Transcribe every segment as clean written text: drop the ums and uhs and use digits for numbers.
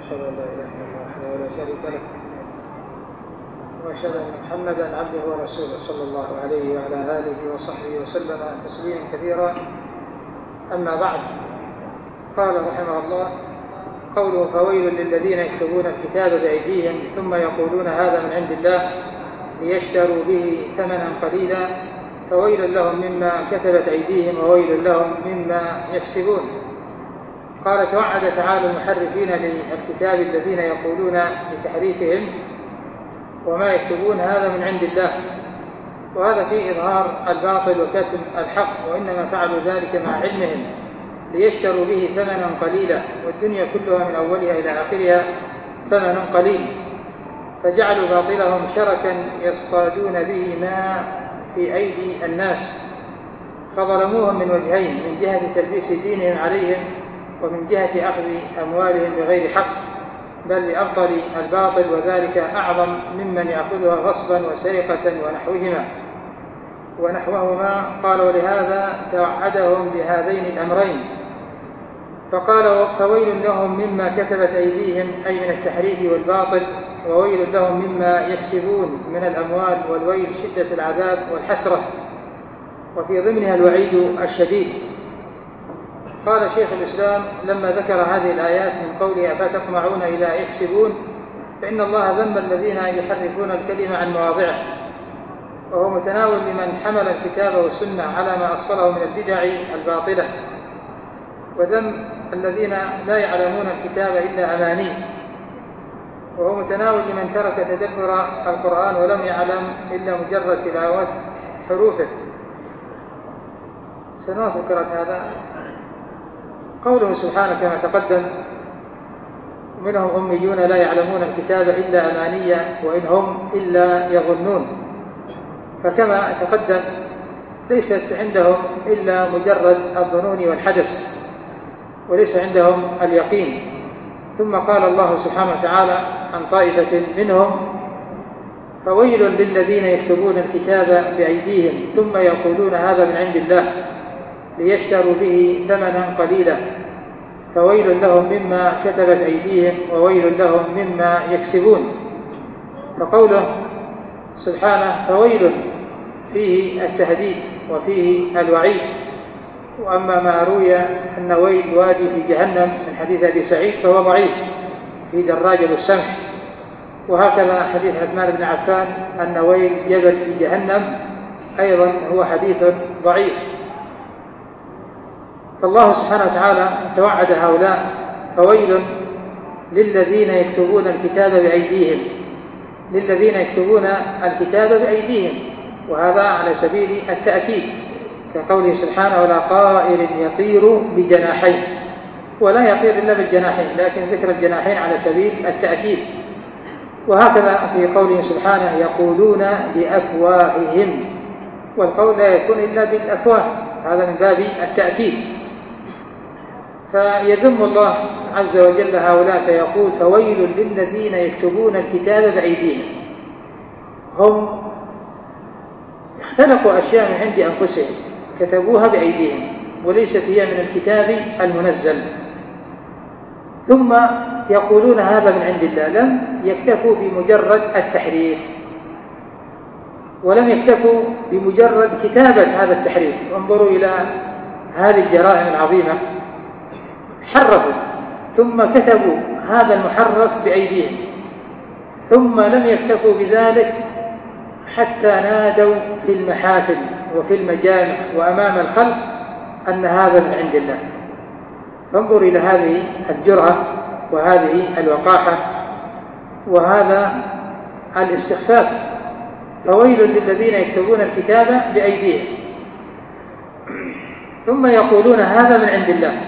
وأشهد أن لا إله إلا الله وحده لا شريك له وأشهد أن محمدا عبده ورسوله صلى الله عليه وعلى آله وصحبه وسلم تسليما كثيرا. أما بعد، قال رحمه الله: قوله فويل للذين يكتبون الكتاب بأيديهم ثم يقولون هذا من عند الله ليشتروا به ثمنا قليلا فويل لهم مما كتبت أيديهم وويل لهم مما يكسبون. قال: توعد تعالى المحرفين للكتاب الذين يقولون بتحريفهم وما يكتبون هذا من عند الله، وهذا فيه إظهار الباطل وكتم الحق، وإنما فعلوا ذلك مع علمهم ليشتروا به ثمنا قليلا، والدنيا كلها من أولها إلى آخرها ثمن قليل، فجعلوا باطلهم شركا يصطادون به ما في أيدي الناس، فظلموهم من وجهين: من جهة تلبيس دينهم عليهم، ومن جهة أخذ أموالهم بغير حق، بل بأبطل الباطل، وذلك أعظم ممن يأخذها غصبا وسرقة ونحوهما. قال: ولهذا توعدهم بهذين الأمرين، فقال: فويل لهم مما كتبت أيديهم، أي من التحريف والباطل، وويل لهم مما يكسبون من الأموال، والويل شدة العذاب والحسرة، وفي ضمنها الوعيد الشديد. قال شيخ الإسلام لما ذكر هذه الآيات من قوله أفتطمعون إلى يكسبون، فإن الله ذم الذين يحرفون الكلمة عن مواضعه، وهو متناول لمن حمل الكتاب والسنة على ما أصله من البدع الباطلة، وذم الذين لا يعلمون الكتاب إلا أماني، وهو متناول لمن ترك تدبر القرآن ولم يعلم إلا مجرد تلاوة حروفه. سنوات ذكرت هذا. قوله سبحانه كما تقدم: منهم أميون لا يعلمون الكتاب إلا أمانية وإن هم إلا يظنون، فكما تقدم ليست عندهم إلا مجرد الظنون والحدث، وليس عندهم اليقين. ثم قال الله سبحانه وتعالى عن طائفة منهم: فويل للذين يكتبون الكتاب بأيديهم ثم يقولون هذا من عند الله ليشتروا به ثمنا قليلا فويل لهم مما كتبت أيديهم وويل لهم مما يكسبون. فقوله سبحانه فويل فيه التهديد وفيه الوعيد. وأما ما روي أن ويل وادي في جهنم من حديث أبي سعيد فهو ضعيف في دراجة السمح، وهكذا حديث عثمان بن عفان أن ويل جبل في جهنم أيضا هو حديث ضعيف. فالله سبحانه وتعالى توعد هؤلاء: فويل للذين يكتبون الكتاب بأيديهم، للذين يكتبون الكتاب بأيديهم، وهذا على سبيل التأكيد، كقوله سبحانه: ولا طائر يطير بجناحين، ولا يطير إلا بالجناحين، لكن ذكر الجناحين على سبيل التأكيد. وهكذا في قوله سبحانه: يقولون بأفواههم، والقول لا يكون إلا بالأفواه، هذا من باب التأكيد. فيذم الله عز وجل هؤلاء فيقول: فويل للذين يكتبون الكتاب بأيديهم. هم اختلقوا أشياء من عند أنفسهم كتبوها بأيديهم وليست هي من الكتاب المنزل، ثم يقولون هذا من عند الله. لم يكتفوا بمجرد التحريف، ولم يكتفوا بمجرد كتابة هذا التحريف. انظروا إلى هذه الجرائم العظيمة، حرفوا ثم كتبوا هذا المحرف بأيديهم، ثم لم يكتفوا بذلك حتى نادوا في المحافل وفي المجامع وأمام الخلق أن هذا من عند الله. فانظر إلى هذه الجرأة وهذه الوقاحة وهذا الاستخفاف. فويل للذين يكتبون الكتاب بأيديهم ثم يقولون هذا من عند الله،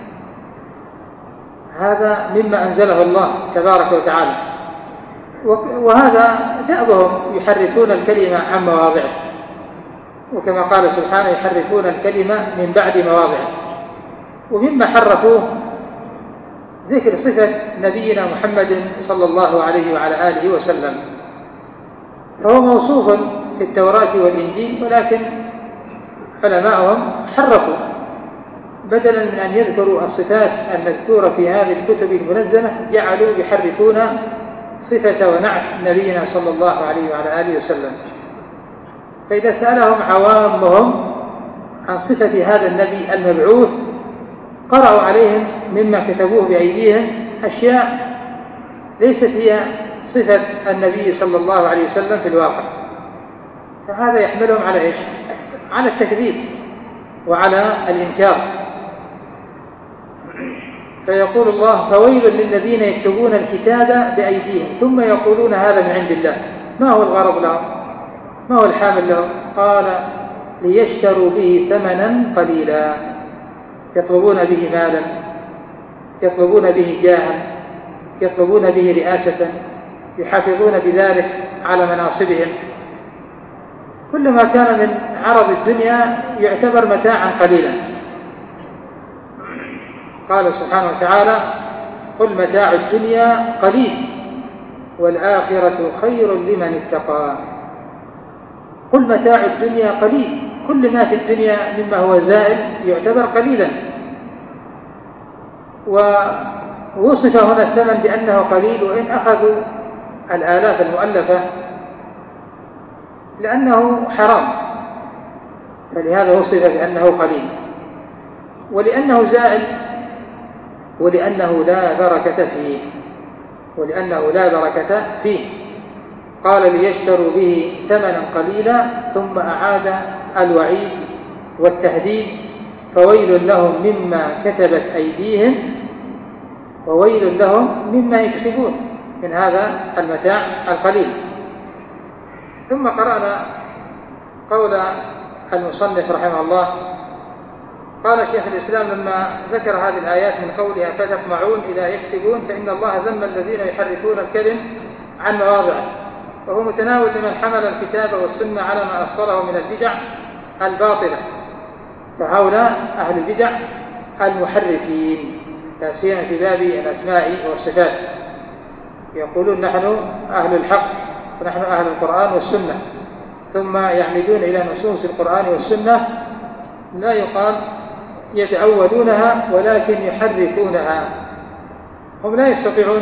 هذا مما أنزله الله تبارك وتعالى. وهذا دأبهم، يحرفون الكلمة عن مواضعه، وكما قال سبحانه: يحرفون الكلمة من بعد مواضعه. ومما حرفوه ذكر صفة نبينا محمد صلى الله عليه وعلى آله وسلم، فهو موصوف في التوراة والإنجيل، ولكن علماءهم حرفوا بدلا من أن يذكروا الصفات المذكورة في هذه الكتب المنزلة جعلوا يحرفون صفة ونعت نبينا صلى الله عليه وعلى آله وسلم. فإذا سألهم عوامهم عن صفة هذا النبي المبعوث قرأوا عليهم مما كتبوه بأيديهم أشياء ليست هي صفة النبي صلى الله عليه وسلم في الواقع، فهذا يحملهم على إيش؟ على التكذيب وعلى الإنكار. فيقول الله: فويل للذين يكتبون الكتاب بأيديهم ثم يقولون هذا من عند الله. ما هو الغرض لهم؟ ما هو الحامل لهم؟ قال: ليشتروا به ثمنا قليلا، يطلبون به مالا، يطلبون به جاها، يطلبون به رئاسة، يحافظون بذلك على مناصبهم. كل ما كان من عرض الدنيا يعتبر متاعا قليلا. قال سبحانه وتعالى: قل متاع الدنيا قليل والآخرة خير لمن اتقى. قل متاع الدنيا قليل، كل ما في الدنيا مما هو زائل يعتبر قليلا. ووصف هنا الثمن بأنه قليل، وإن أخذوا الآلاف المؤلفة لأنه حرام، فلهذا وصف بأنه قليل، ولأنه زائل، ولأنه لا بركة فيه، ولأنه لا بركة فيه. قال: ليشتروا به ثمنا قليلا، ثم أعاد الوعيد والتهديد: فويل لهم مما كتبت أيديهم وويل لهم مما يكسبون من هذا المتاع القليل. ثم قرأنا قول المصنف رحمه الله. قال شيخ الإسلام لما ذكر هذه الآيات من قولها: فتطمعون إذا يكسبون، فإن الله ذم الذين يحرفون الكلم عن مواضعه، وهو متناول لمن حمل الكتاب والسنة على ما أصله من البدع الباطلة، فهؤلاء أهل البدع المحرفين، لا سيما في باب الأسماء والصفات. يقولون: نحن أهل الحق ونحن أهل القرآن والسنة، ثم يعمدون إلى نصوص القرآن والسنة لا يقال يتأولونها ولكن يحرفونها. هم لا يستطيعون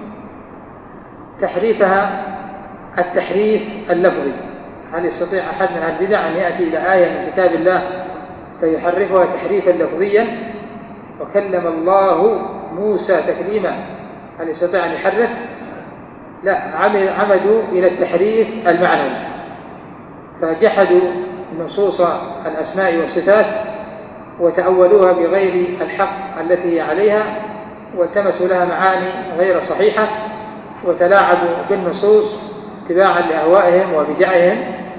تحريفها التحريف اللفظي. هل يستطيع أحد من البدع أن يأتي إلى آية من كتاب الله فيحرفها تحريفا لفظيا؟ وكلم الله موسى تكليما، هل يستطيع أن يحرف؟ لا، عمدوا إلى التحريف المعنوي، فجحدوا نصوص الأسماء والصفات وتأولوها بغير الحق التي هي عليها، والتمسوا لها معاني غير صحيحة، وتلاعبوا بالنصوص اتباعا لأهوائهم وبدعهم.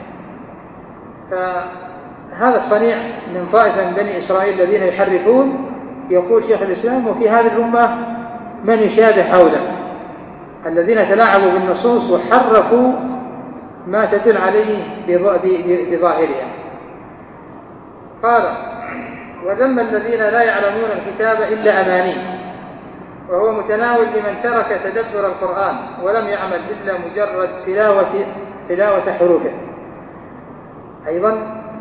فهذا الصنيع من طائفة من بني إسرائيل الذين يحرفون. يقول شيخ الإسلام: وفي هذه الأمة من يشابه هؤلاء الذين تلاعبوا بالنصوص وحرفوا ما تدل عليه بظاهرها. قال: وذم الذين لا يعلمون الكتاب إلا أماني، وهو متناول لمن ترك تدبر القرآن ولم يعمل إلا مجرد تلاوة حروفه. أيضا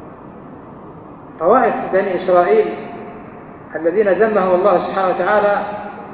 طوائف بني إسرائيل الذين ذمهم الله سبحانه وتعالى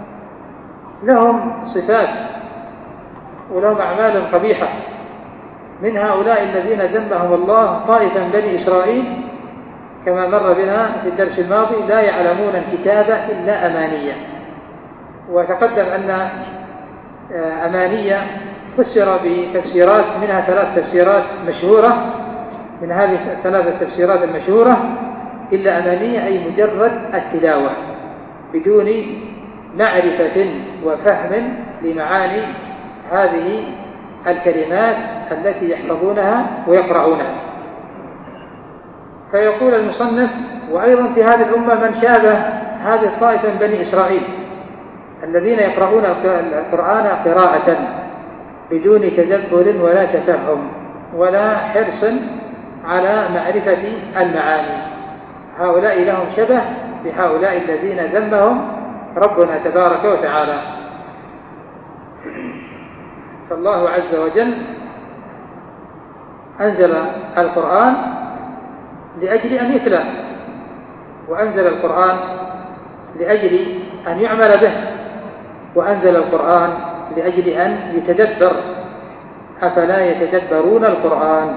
لهم صفات ولهم أعمال قبيحة. من هؤلاء الذين ذمهم الله طائفة من بني إسرائيل كما مر بنا في الدرس الماضي لا يعلمون الكتاب إلا أمانية. وتقدم أن أمانية فسر بتفسيرات، منها 3 تفسيرات مشهورة. من هذه 3 تفسيرات المشهورة: إلا أمانية أي مجرد التلاوة بدون معرفة وفهم لمعاني هذه الكلمات التي يحفظونها ويقرؤونها. فيقول المصنف: وأيضا في هذه الأمة من شابه هذه الطائفة من بني إسرائيل الذين يقرؤون القرآن قراءة بدون تدبر ولا تفهم ولا حرص على معرفة المعاني. هؤلاء لهم شبه بهؤلاء الذين ذمهم ربنا تبارك وتعالى. فالله عز وجل أنزل القرآن لأجل أن يتلى، وأنزل القرآن لأجل أن يعمل به، وأنزل القرآن لأجل أن يتدبر، أفلا يتدبرون القرآن؟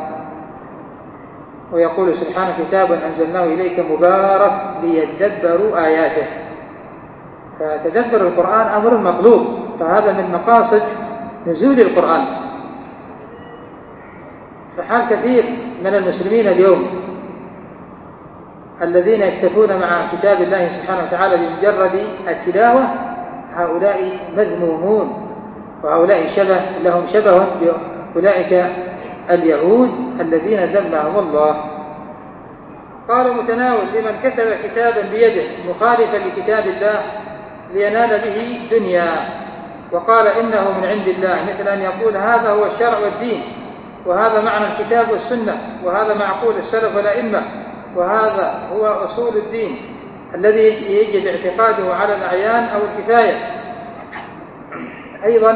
ويقول سبحانه: كتاب أنزلناه إليك مبارك ليدبروا آياته. فتدبر القرآن أمر مطلوب، فهذا من مقاصد نزول القرآن. فحال كثير من المسلمين اليوم الذين يكتفون مع كتاب الله سبحانه وتعالى بمجرد التلاوة، هؤلاء مذمومون، وهؤلاء لهم شبه بأولئك اليهود الذين ذمهم الله. قال: متناول لمن كتب كتابا بيده مخالفا لكتاب الله لينال به دنيا، وقال إنه من عند الله، مثل أن يقول هذا هو الشرع والدين، وهذا معنى الكتاب والسنة، وهذا معقول السلف والأئمة، وهذا هو أصول الدين الذي يجب اعتقاده على الأعيان أو الكفاية. أيضا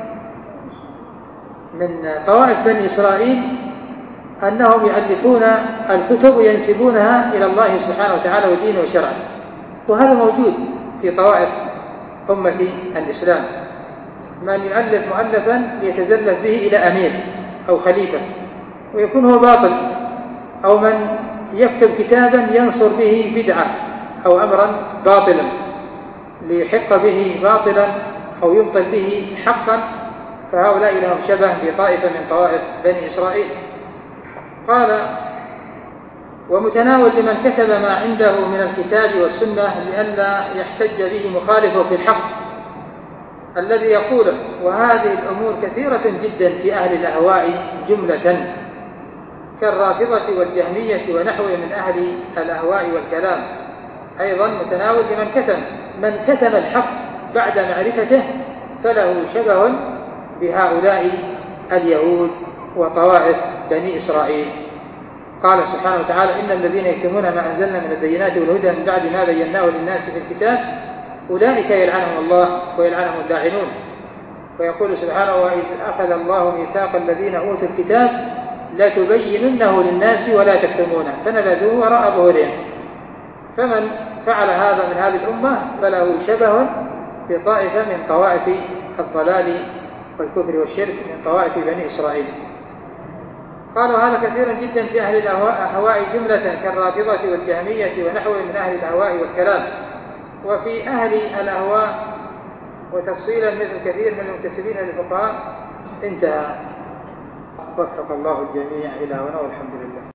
من طوائف بني إسرائيل أنهم يؤلفون الكتب وينسبونها إلى الله سبحانه وتعالى ودينه وشرعه، وهذا موجود في طوائف أمة الإسلام، من يؤلف مؤلفا ليتزلف به إلى أمير أو خليفة ويكون هو باطل، أو من يكتب كتابا ينصر به بدعة أو أمرا باطلا ليحق به باطلا أو يبطل به حقا، فهؤلاء لهم شبه بطائفة من طوائف بني إسرائيل. قال: ومتناول لمن كتب ما عنده من الكتاب والسنة لئلا يحتج به مخالفه في الحق الذي يقوله. وهذه الأمور كثيرة جدا في أهل الأهواء جملة، كالرافضة والجهمية ونحوه من أهل الأهواء والكلام. أيضا متناول لمن كتم الحق بعد معرفته فله شبه بهؤلاء اليهود وطوائف بني إسرائيل. قال سبحانه وتعالى: إن الذين يكتمون ما أنزلنا من البينات والهدى من بعد ما بيناه للناس في الكتاب أولئك يلعنهم الله ويلعنهم اللاعنون. ويقول سبحانه: وإذ أخذ الله ميثاق الذين أوتوا الكتاب لتبيننه للناس ولا تكتمونه فنبذوه وراء ظهورهم. فمن فعل هذا من هذه الأمة فله شبه بطائفة من طوائف الضلال والكفر والشرك من طوائف بني إسرائيل. قالوا هذا كثيرا جدا في أهل الأهواء جملة، كالرافضة والجهمية ونحوه من أهل الأهواء والكلام. وفي أهل الأهواء وتفصيلا مثل كثير من المنتسبين للفقهاء. انتهى. وفق الله الجميع إلى هنا والحمد لله.